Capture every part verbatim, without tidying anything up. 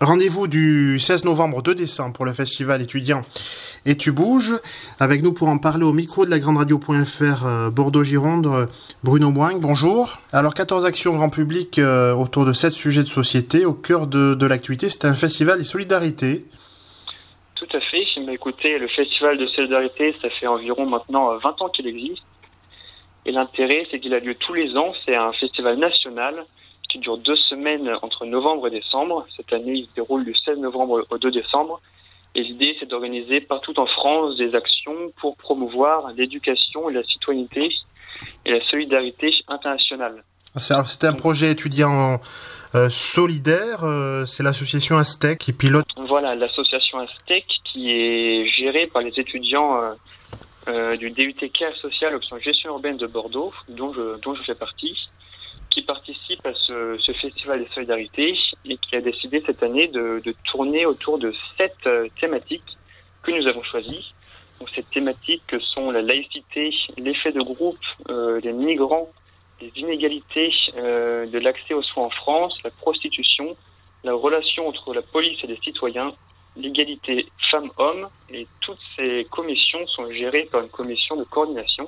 Rendez-vous du seize novembre au deux décembre pour le festival étudiant Et tu bouges. Avec nous pour en parler au micro de la grande radio point f r euh, Bordeaux-Gironde, euh, Bruno Moing, bonjour. Alors quatorze actions grand public euh, autour de sept sujets de société au cœur de, de l'activité. C'est un festival des solidarités. Tout à fait. Mais écoutez, le festival de solidarité, ça fait environ maintenant vingt ans qu'il existe. Et l'intérêt, c'est qu'il a lieu tous les ans. C'est un festival national qui dure deux semaines entre novembre et décembre. Cette année, il se déroule du seize novembre au deux décembre. Et l'idée, c'est d'organiser partout en France des actions pour promouvoir l'éducation et la citoyenneté et la solidarité internationale. Alors, c'est un projet étudiant euh, solidaire. Euh, c'est l'association Aztec qui pilote. Voilà, l'association Aztec qui est gérée par les étudiants euh, euh, du D U T Care Social option gestion urbaine de Bordeaux, dont je, dont je fais partie, qui participe à ce, ce festival des solidarités et qui a décidé cette année de, de tourner autour de sept euh, thématiques que nous avons choisies. Donc, ces thématiques sont la laïcité, l'effet de groupe, euh, les migrants, les inégalités euh, de l'accès aux soins en France, la prostitution, la relation entre la police et les citoyens, l'égalité femmes-hommes, et toutes ces commissions sont gérées par une commission de coordination.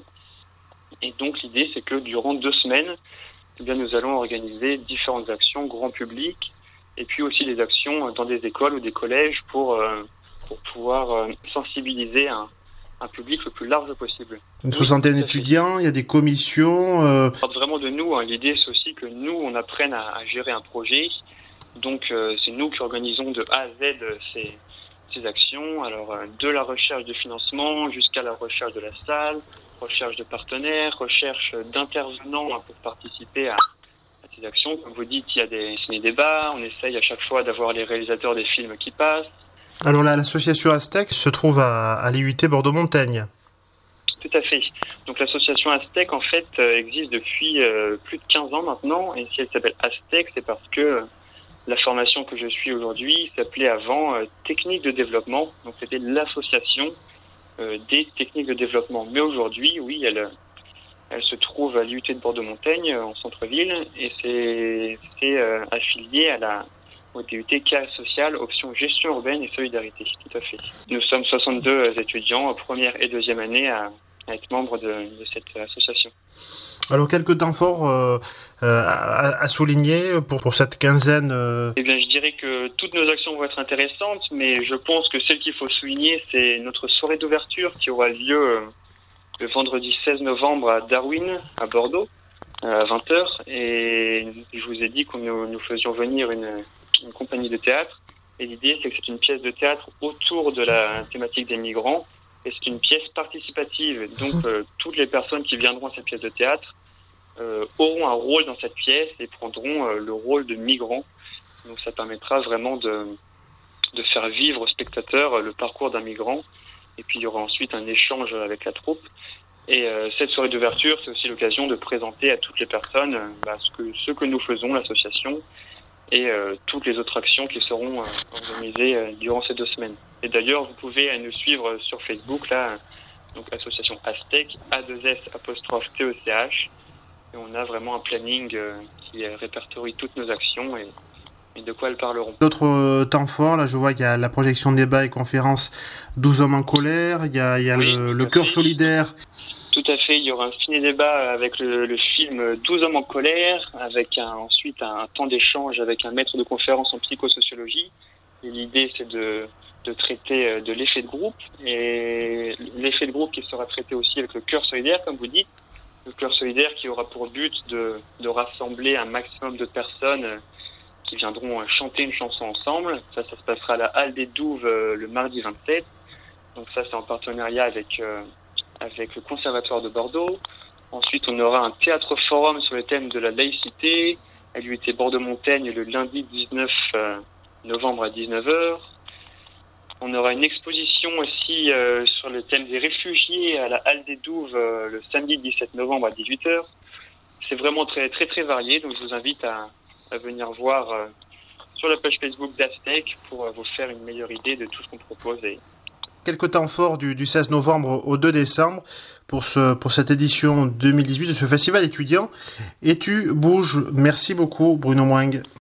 Et donc l'idée, c'est que durant deux semaines, eh bien, nous allons organiser différentes actions grand public, et puis aussi des actions dans des écoles ou des collèges pour, euh, pour pouvoir euh, sensibiliser un, un public le plus large possible. Une soixantaine oui, d'étudiants, il y a des commissions. Euh... Ça part vraiment de nous. Hein. L'idée, c'est aussi que nous, on apprenne à, à gérer un projet. Donc, euh, c'est nous qui organisons de A à Z ces, ces actions. Alors, euh, de la recherche de financement jusqu'à la recherche de la salle, recherche de partenaires, recherche d'intervenants pour participer à, à ces actions. Comme vous dites, il y a des ciné-débats. On essaye à chaque fois d'avoir les réalisateurs des films qui passent. Alors là, l'association Aztec se trouve à, à l'I U T Bordeaux-Montaigne. Tout à fait. Donc l'association Aztec, en fait, euh, existe depuis euh, plus de quinze ans maintenant. Et si elle s'appelle Aztec, c'est parce que euh, la formation que je suis aujourd'hui s'appelait avant euh, Techniques de développement. Donc c'était l'association euh, des techniques de développement. Mais aujourd'hui, oui, elle, elle se trouve à l'I U T de Bordeaux-Montaigne, en centre-ville. Et c'est, c'est euh, affilié à la... au D U T Care Social, option gestion urbaine et solidarité, tout à fait. Nous sommes soixante-deux étudiants, première et deuxième année, à, à être membres de, de cette association. Alors, quelques temps forts euh, à, à souligner pour, pour cette quinzaine euh... Eh bien, je dirais que toutes nos actions vont être intéressantes, mais je pense que celle qu'il faut souligner, c'est notre soirée d'ouverture qui aura lieu le vendredi seize novembre à Darwin, à Bordeaux, à vingt heures. Et je vous ai dit que nous, nous faisions venir une... une compagnie de théâtre, et l'idée c'est que c'est une pièce de théâtre autour de la thématique des migrants, et c'est une pièce participative, donc euh, toutes les personnes qui viendront à cette pièce de théâtre euh, auront un rôle dans cette pièce et prendront euh, le rôle de migrants, donc ça permettra vraiment de, de faire vivre aux spectateurs le parcours d'un migrant, et puis il y aura ensuite un échange avec la troupe. Et euh, cette soirée d'ouverture, c'est aussi l'occasion de présenter à toutes les personnes euh, bah, ce, que, ce que nous faisons, l'association, et euh, toutes les autres actions qui seront euh, organisées euh, durant ces deux semaines. Et d'ailleurs, vous pouvez euh, nous suivre sur Facebook, là, euh, donc association Aztec, A deux S apostrophe T E C H, et on a vraiment un planning euh, qui euh, répertorie toutes nos actions et, et de quoi elles parleront. D'autres euh, temps forts, là je vois qu'il y a la projection de débats et conférences douze hommes en colère, il y a, il y a oui, le, le cœur solidaire. Tout à fait, il y aura un ciné-débat avec le, le film douze hommes en colère, avec un, ensuite un temps d'échange avec un maître de conférence en psychosociologie. Et l'idée, c'est de, de traiter de l'effet de groupe, et l'effet de groupe qui sera traité aussi avec le cœur solidaire, comme vous dites. Le cœur solidaire qui aura pour but de, de rassembler un maximum de personnes qui viendront chanter une chanson ensemble. Ça, ça se passera à la Halle des Douves le mardi vingt-sept. Donc ça, c'est en partenariat avec... Euh, avec le Conservatoire de Bordeaux. Ensuite, on aura un théâtre forum sur le thème de la laïcité à l'U T Bordeaux-Montaigne le lundi dix-neuf novembre à dix-neuf heures. On aura une exposition aussi euh, sur le thème des réfugiés à la Halle des Douves euh, le samedi dix-sept novembre à dix-huit heures. C'est vraiment très très très varié, donc je vous invite à, à venir voir euh, sur la page Facebook d'Aztec pour euh, vous faire une meilleure idée de tout ce qu'on propose. Et quelques temps forts du, du seize novembre au deux décembre pour, ce, pour cette édition deux mille dix-huit de ce festival étudiant. Et tu bouges. Merci beaucoup, Bruno Moing.